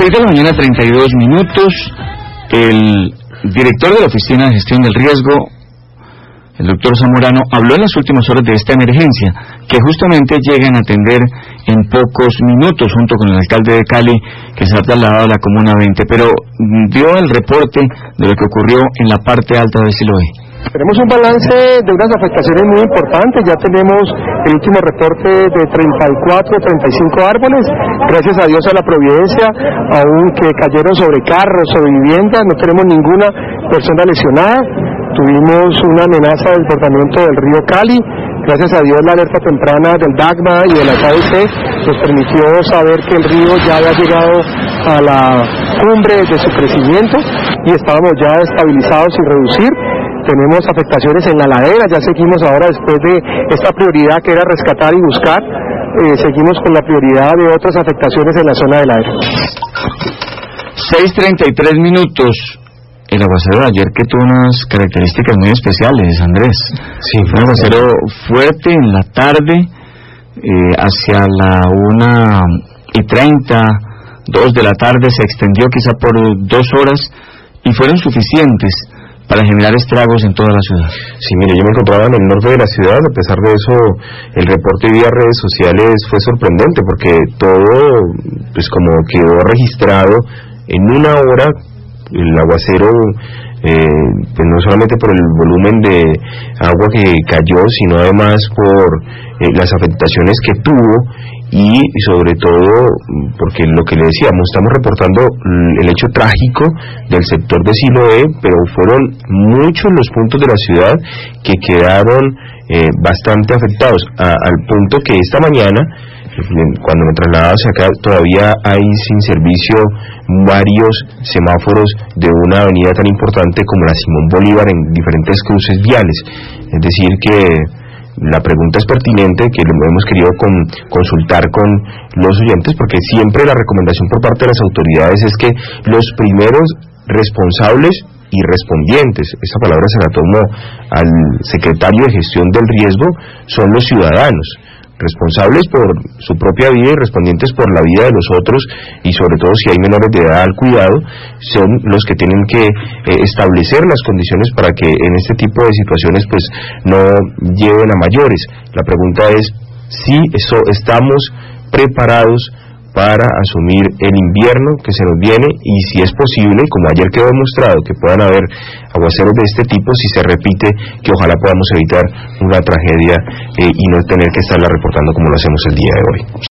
6:32 a.m, el director de la Oficina de Gestión del Riesgo, el doctor Zamorano, habló en las últimas horas de esta emergencia, que justamente llegan a atender en pocos minutos, junto con el alcalde de Cali, que se ha trasladado a la Comuna 20, pero dio el reporte de lo que ocurrió en la parte alta de Siloé. Tenemos un balance de unas afectaciones muy importantes. Ya tenemos el último reporte de 35 árboles, gracias a Dios, a la providencia, aunque cayeron sobre carros, sobre viviendas. No tenemos ninguna persona lesionada. Tuvimos una amenaza de desbordamiento del río Cali. Gracias a Dios, la alerta temprana del DACMA y de la KBC nos permitió saber que el río ya había llegado a la cumbre de su crecimiento y estábamos ya estabilizados sin reducir. Tenemos afectaciones en la ladera, ya seguimos ahora después de esta prioridad que era rescatar y buscar, seguimos con la prioridad de otras afectaciones en la zona de ladera. 6:33. El aguacero de ayer, que tuvo unas características muy especiales, Andrés. Sí, fue un aguacero fuerte en la tarde, hacia la 1:30, 2 de la tarde, se extendió quizá por 2 horas y fueron suficientes para generar estragos en toda la ciudad. Sí, mire, yo me encontraba en el norte de la ciudad. A pesar de eso, el reporte vía redes sociales fue sorprendente, porque todo, pues como quedó registrado en una hora, el aguacero, pues no solamente por el volumen de agua que cayó, sino además por las afectaciones que tuvo, y sobre todo porque lo que le decíamos, estamos reportando el hecho trágico del sector de Siloé, pero fueron muchos los puntos de la ciudad que quedaron bastante afectados, al punto que esta mañana, cuando me trasladaba hacia acá, todavía hay sin servicio varios semáforos de una avenida tan importante como la Simón Bolívar en diferentes cruces viales. Es decir que la pregunta es pertinente, que lo hemos querido consultar con los oyentes, porque siempre la recomendación por parte de las autoridades es que los primeros responsables y respondientes, esa palabra se la tomó al secretario de Gestión del Riesgo, son los ciudadanos, responsables por su propia vida y respondientes por la vida de los otros, y sobre todo si hay menores de edad al cuidado, son los que tienen que establecer las condiciones para que en este tipo de situaciones pues no lleven a mayores. La pregunta es si estamos preparados para asumir el invierno que se nos viene, y si es posible, como ayer quedó demostrado, que puedan haber aguaceros de este tipo. Si se repite, que ojalá podamos evitar una tragedia y no tener que estarla reportando como lo hacemos el día de hoy.